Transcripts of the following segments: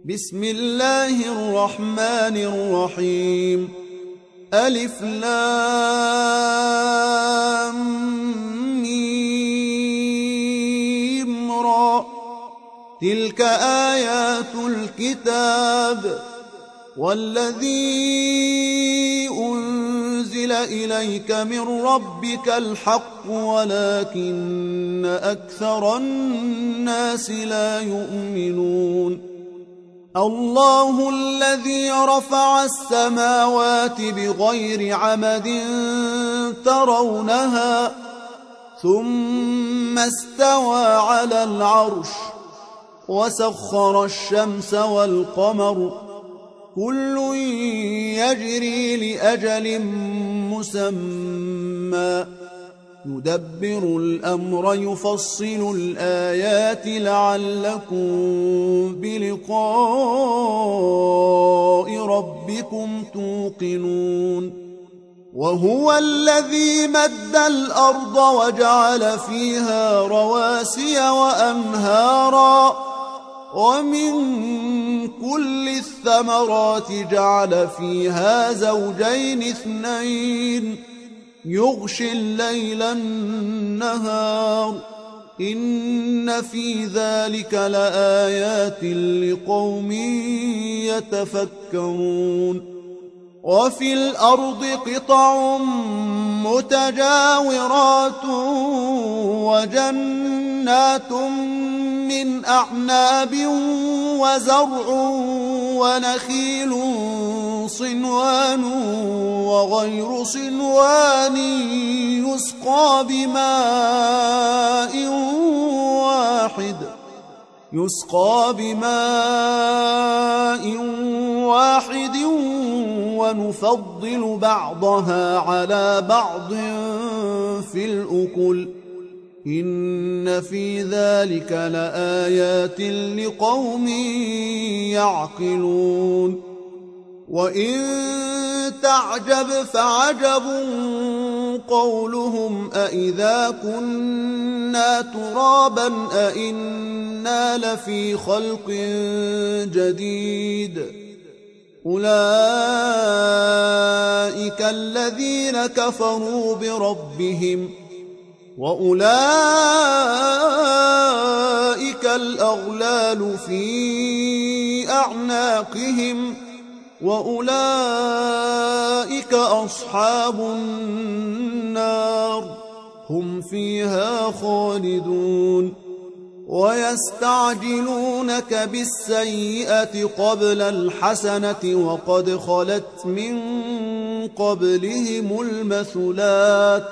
بسم الله الرحمن الرحيم. ألف لام ميم را. تلك آيات الكتاب والذي أنزل إليك من ربك الحق ولكن أكثر الناس لا يؤمنون. الله الذي رفع السماوات بغير عمد ترونها ثم استوى على العرش وسخر الشمس والقمر كل يجري لأجل مسمى يدبر الأمر يفصل الآيات لعلكم بلقاء ربكم توقنون. وهو الذي مد الأرض وجعل فيها رواسي وأنهارا ومن كل الثمرات جعل فيها زوجين اثنين يغشي الليل النهار إن في ذلك لآيات لقوم يتفكرون. وفي الأرض قطع متجاورات وجنات من أعناب وزرع ونخيل صنوان وغير صنوان يسقى بماء واحد ونفضل بعضها على بعض في الأكل إن في ذلك لآيات لقوم يعقلون. وإن تعجب فعجب قولهم أإذا كنا ترابا أإنا لفي خلق جديد أولئك الذين كفروا بربهم وأولئك الأغلال في أعناقهم وأولئك أصحاب النار هم فيها خالدون. ويستعجلونك بالسيئة قبل الحسنة وقد خلت من قبلهم المثلات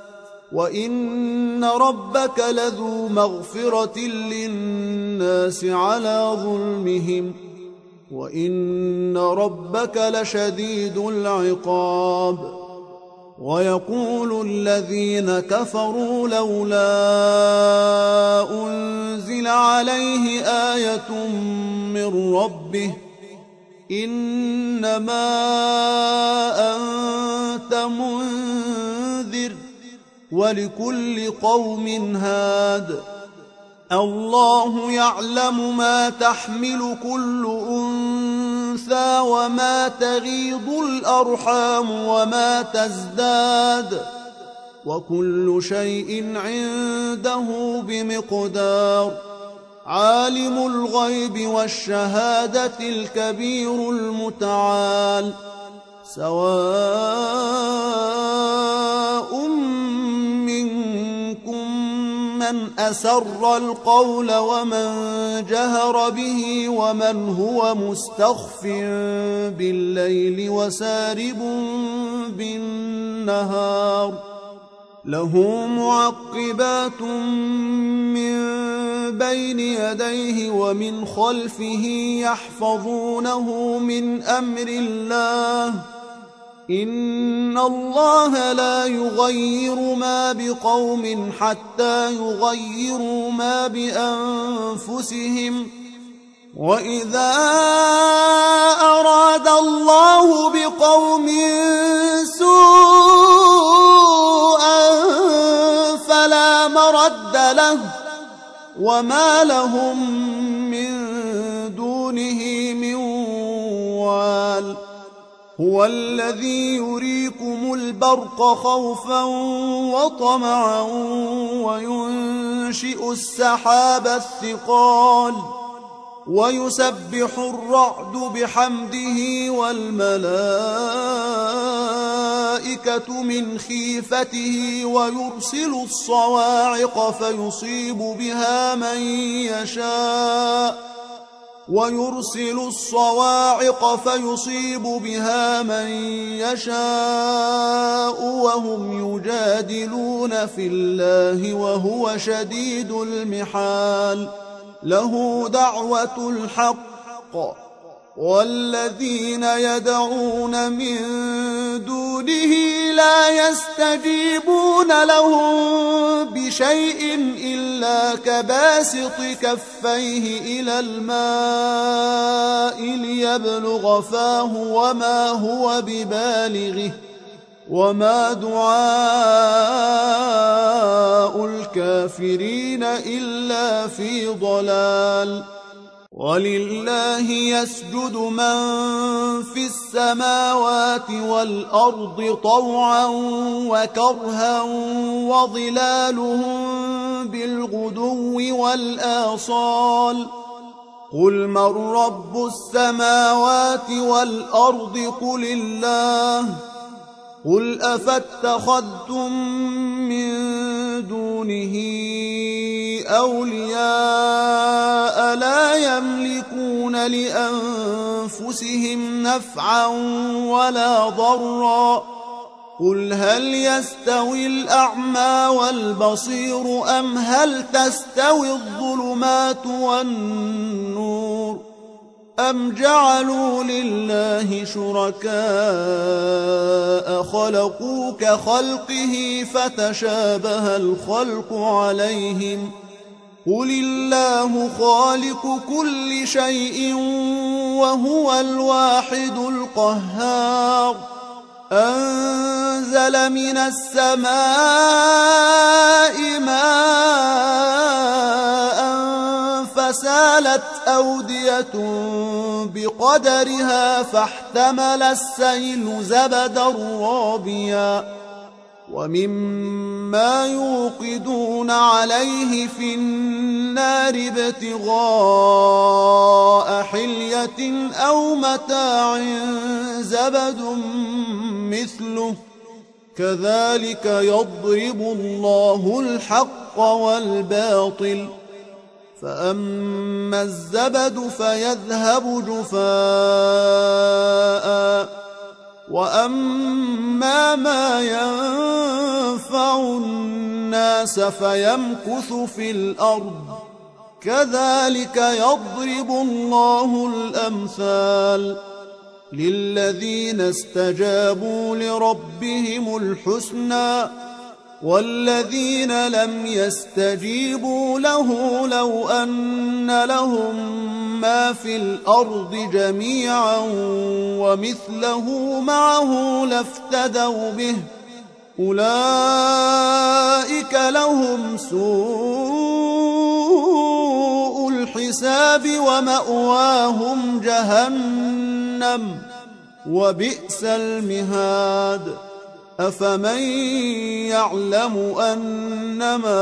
وإن ربك لذو مغفرة للناس على ظلمهم وإن ربك لشديد العقاب. ويقول الذين كفروا لولا أنزل عليه آية من ربه إنما أنت منذر ولكل قوم هاد الله يعلم ما تحمل كل أنثى وما تغيض الأرحام وما تزداد وكل شيء عنده بمقدار. عالم الغيب والشهادة الكبير المتعال سواء من أسر القول ومن جهر به ومن هو مستخف بالليل وسارب بالنهار له معقبات من بين يديه ومن خلفه يحفظونه من أمر الله إن الله لا يغير ما بقوم حتى يغيروا ما بأنفسهم وإذا أراد الله بقوم سوءا فلا مرد له وما لهم من دونه من وال هو الذي يريكم البرق خوفا وطمعا وينشئ السحاب الثقال ويسبح الرعد بحمده والملائكة من خيفته ويرسل الصواعق فيصيب بها من يشاء وهم يجادلون في الله وهو شديد المحال له دعوة الحق والذين يدعون من دونه لا يستجيبون لهم بشيء إلا كباسط كفيه إلى الماء ليبلغ فاه وما هو ببالغه وما دعاء الكافرين إلا في ضلال ولله يسجد من في السماوات والأرض طوعا وكرها وظلالهم بالغدو والآصال قل من رب السماوات والأرض قل الله قل أفاتخذتم من دونه أولياء لا يملكون لأنفسهم نفعا ولا ضرا قل هل يستوي الأعمى والبصير أم هل تستوي الظلمات والنور أم جعلوا لله شركاء خلقوا كخلقه فتشابه الخلق عليهم قل الله خالق كل شيء وهو الواحد القهار أنزل من السماء ماء فسالت أودية بقدرها فاحتمل السيل زبدا رابيا ومما يوقدون عليه في النار ابتغاء حلية أو متاع زبد مثله كذلك يضرب الله الحق والباطل فأما الزبد فيذهب جفاء وأما ما ينفع الناس فيمكث في الأرض كذلك يضرب الله الأمثال للذين استجابوا لربهم الحسنى والذين لم يستجيبوا له لو أن لهم ما في الأرض جميعا ومثله معه لافتدوا به أولئك لهم سوء الحساب ومأواهم جهنم وبئس المهاد أفمن يعلم أنما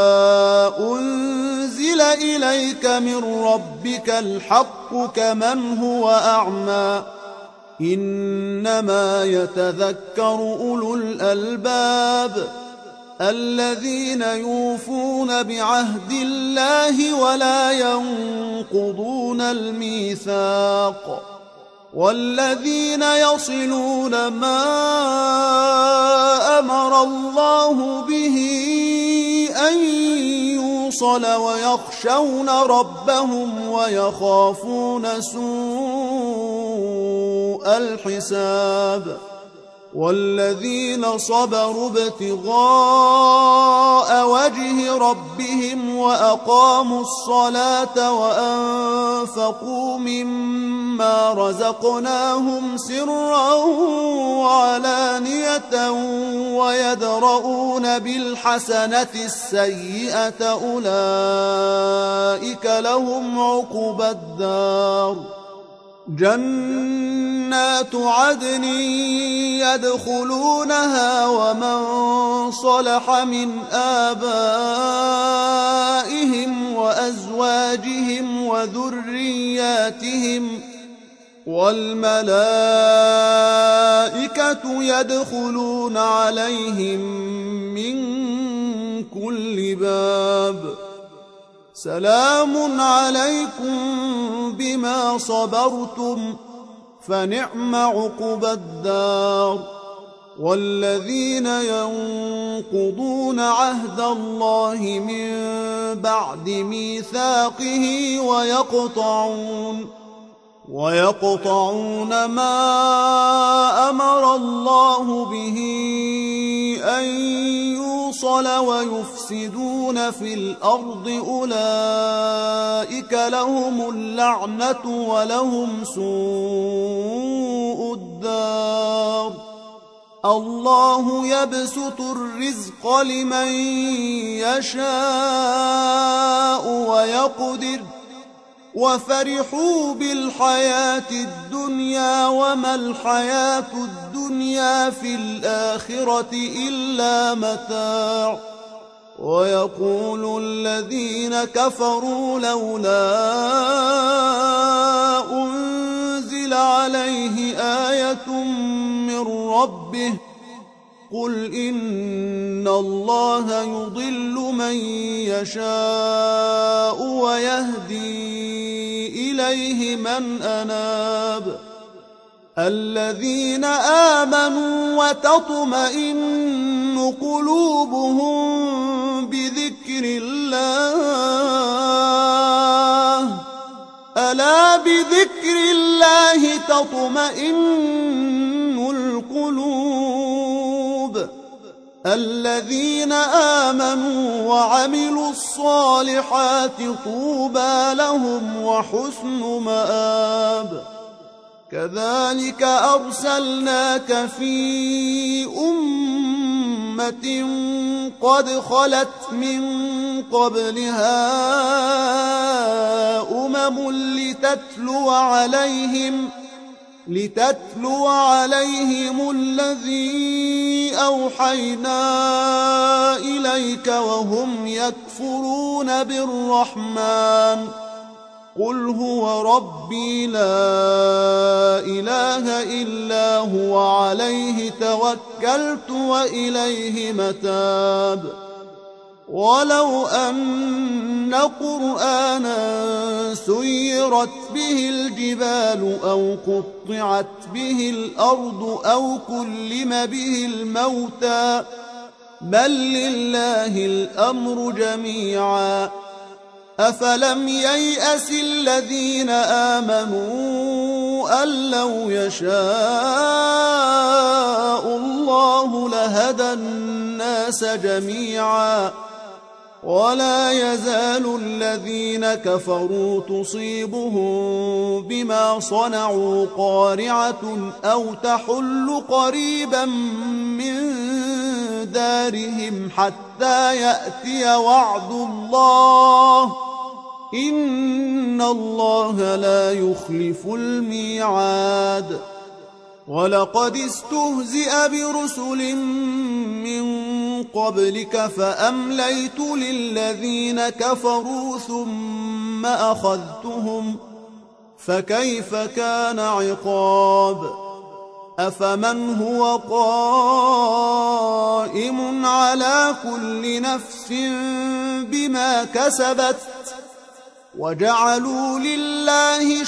أنزل إليك من ربك الحق كمن هو أعمى إنما يتذكر أولو الألباب الذين يوفون بعهد الله ولا ينقضون الميثاق والذين يصلون ما أمر الله به أن يوصل ويخشون ربهم ويخافون سوء الحساب والذين صبروا ابتغاء وجه ربهم وأقاموا الصلاة وأنفقوا مما رزقناهم سرا وعلانية ويدرؤون بالحسنة السيئة أولئك لهم عقبى الدار جنات عدن يدخلونها ومن صلح من آبائهم وأزواجهم وذرياتهم والملائكة يدخلون عليهم من كل باب سلام عليكم بما صبرتم فنعم عقبى الدار والذين ينقضون عهد الله من بعد ميثاقه ويقطعون ما أمر الله به أن يوصل ويفسدون في الأرض أولئك لهم اللعنة ولهم سوء الدار الله يبسط الرزق لمن يشاء ويقدر وفرحوا بالحياة الدنيا وما الحياة الدنيا في الآخرة إلا متاع ويقول الذين كفروا لولا أنزل عليه آية من ربه قل إن الله يضل من يشاء ويهدي إليه من أناب الذين آمنوا وتطمئن قلوبهم بذكر الله ألا بذكر الله تطمئن القلوب الذين آمنوا وعملوا الصالحات طوبى لهم وحسن مآب كذلك أرسلناك في أمة قد خلت من قبلها لتتلو عليهم الذي أوحينا إليك وهم يكفرون بالرحمن قل هو ربي لا إله إلا هو عليه توكلت وإليه متاب ولو أن قرآنا سيرت به الجبال أو قطعت به الأرض أو كلم به الموتى بل لله الأمر جميعا أفلم ييأس الذين آمنوا أن لو يشاء الله لهدى الناس جميعا ولا يزال الذين كفروا تصيبهم بما صنعوا قارعة أو تحل قريبا من دارهم حتى يأتي وعد الله إن الله لا يخلف الميعاد ولقد استهزئ برسل من قبلك فأمليت للذين كفروا ثم أخذتهم فكيف كان عقاب أفمن هو قائم على كل نفس بما كسبت وجعلوا لله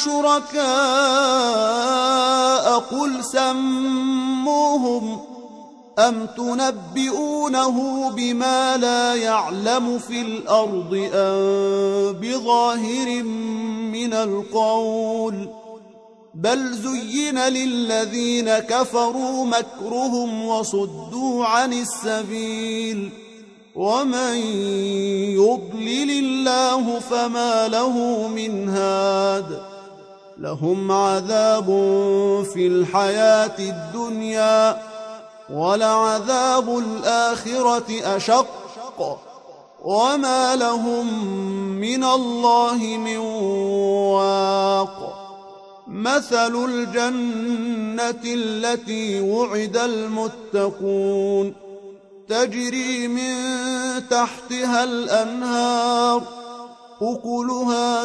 شركاء قل سموهم أم تنبئونه بما لا يعلم في الأرض أم بظاهر من القول بل زين للذين كفروا مكرهم وصدوا عن السبيل ومن يضلل الله فما له من هاد لهم عذاب في الحياة الدنيا ولعذاب الآخرة أشق وما لهم من الله من واق مثل الجنة التي وعد المتقون تجري من تحتها الأنهار أكلها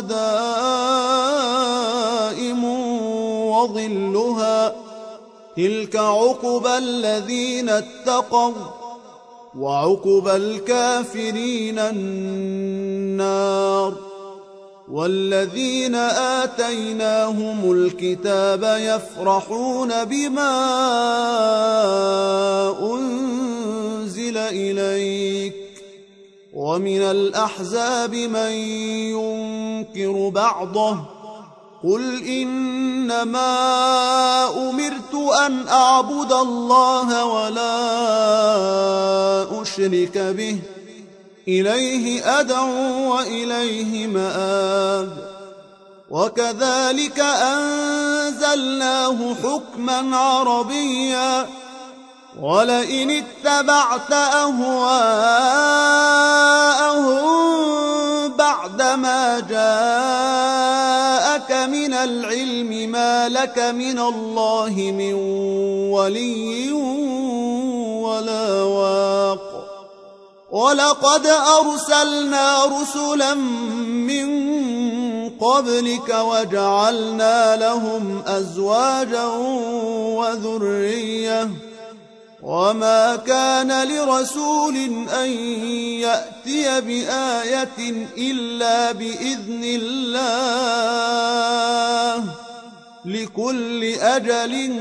دائم وظلها تلك عقبى الذين اتقوا وعقبى الكافرين النار والذين آتيناهم الكتاب يفرحون بما أنزل إليك ومن الأحزاب من ينكر بعضه قل إنما أمرت أن أعبد الله ولا أشرك به إليه أدعو وإليه مآب وكذلك أنزلناه حكما عربيا ولئن اتبعت أهواءهم بعدما جاءك من العلم ما لك من الله من ولي ولا واق ولقد أرسلنا رسلا من قبلك وجعلنا لهم أزواجا وذرية وما كان لرسول أن يأتي بآية إلا بإذن الله لكل أجل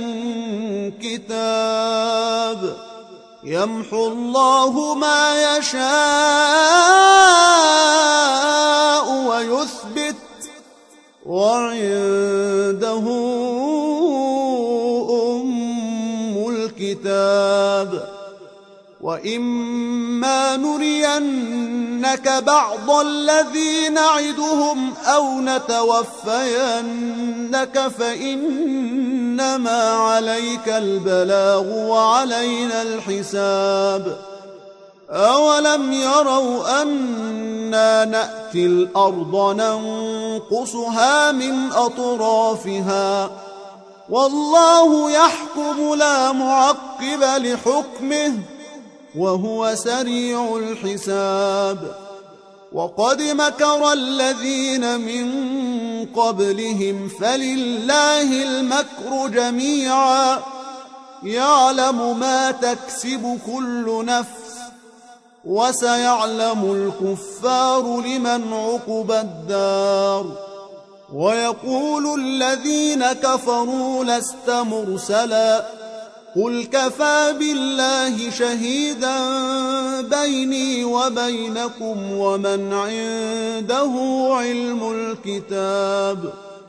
كتاب يمحو الله ما يشاء ويثبت وعنده أم الكتاب وإما نرينك بعض الذي نعدهم أو نتوفينك فإنما عليك البلاغ وعلينا الحساب أولم يروا أنا نأتي الأرض ننقصها من أطرافها والله يحكم لا معقب لحكمه وهو سريع الحساب وقد مكر الذين من قبلهم فلله المكر جميعا يعلم ما تكسب كل نفس وسيعلم الكفار لمن عقبى الدار ويقول الذين كفروا لست مرسلا قل كفى بالله شهيدا بيني وبينكم ومن عنده علم الكتاب